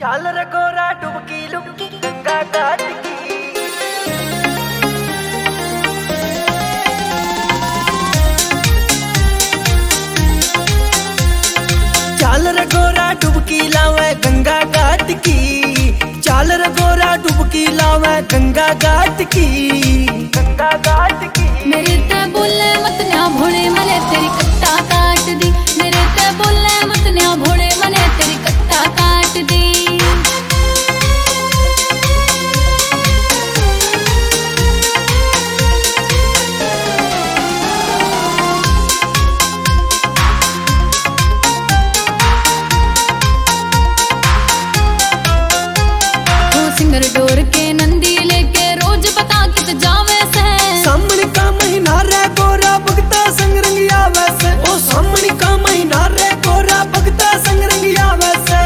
चाल रे गोरा डुबकी लुबकी गंगा घाट की। चाल रे गोरा डुबकी लावे गंगा घाट की। चाल रे गोरा डुबकी लावे गंगा घाट की। गंगा घाट की। मेरे ते बोले मत न्या भोले मने तेरी कट्टा काट दी। मेरे ते बोले मत न्या भोले मने तेरी कट्टा काट दी। सिंगर डोर के नंदी लेके रोज बता कित जावे से। सामने का महीना रे गोरा भगता संग रंगिया वैसे। ओ सामने का महीना रे गोरा भगता संग रंगिया वैसे।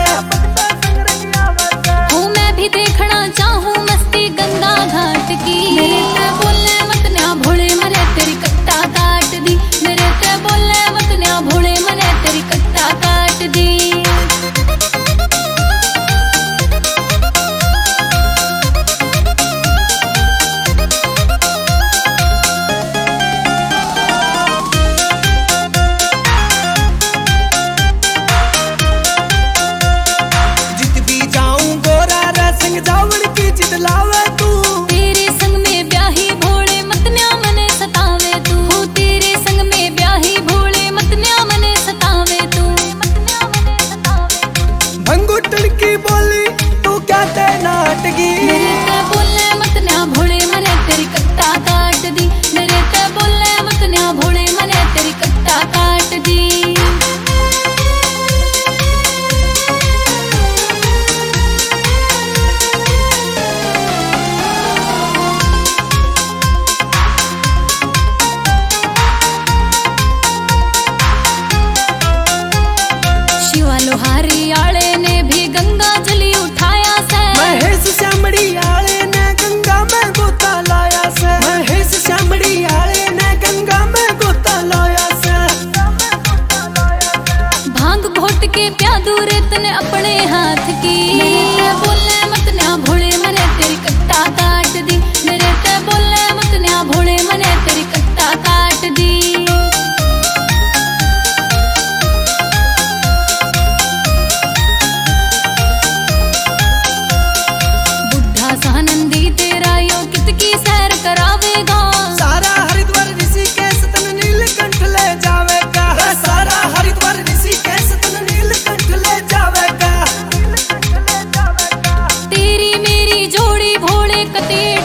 हूँ मैं भी देखना चाहूँ मस्ती गंगा घाट की। मेरे ते बोले मत न्या भोले मने तेरी कट्टा काट दी। मेरे ते बोले मत न्या भोले मने तेरी कट्टा काट दी। जावड़ की चित लावे तू। तेरे संग में ब्याही भोले मत न्या मने सतावे तू। तेरे संग में ब्याही भोले मत न्या मने सतावे तू। भंगुटड़ की बोली तू क्या ते नाटकी। मेरे ते बोले मत न्या भोले मने तेरी कट्टा काट दी। मेरे ते बोले मत न्या भोले मने तेरी कट्टा काट दी। लोहारी आले ने भी गंगा जली उठाया से। महेश श्यामड़ी आले ने गंगा में गोता लाया से। महेश श्यामड़ी आले ने गंगा में गोता लाया से। भांग घोट के प्यादू रेत ने अपने हाथ की। मेरे ते बोले मत न्या भोले मने तेरी कट्टा काट दी। मेरे ते बोले मत न्या भोले मने तेरी कट्टा काट दी। नंदी तेरा यो कितकी सैर करावेगा। सारा हरिद्वार ऋषिकेश तन नीलकंठ ले जावेगा। सारा हरिद्वार ऋषिकेश तन नीलकंठ ले जावेगा। तेरी मेरी जोड़ी भोले कतेड़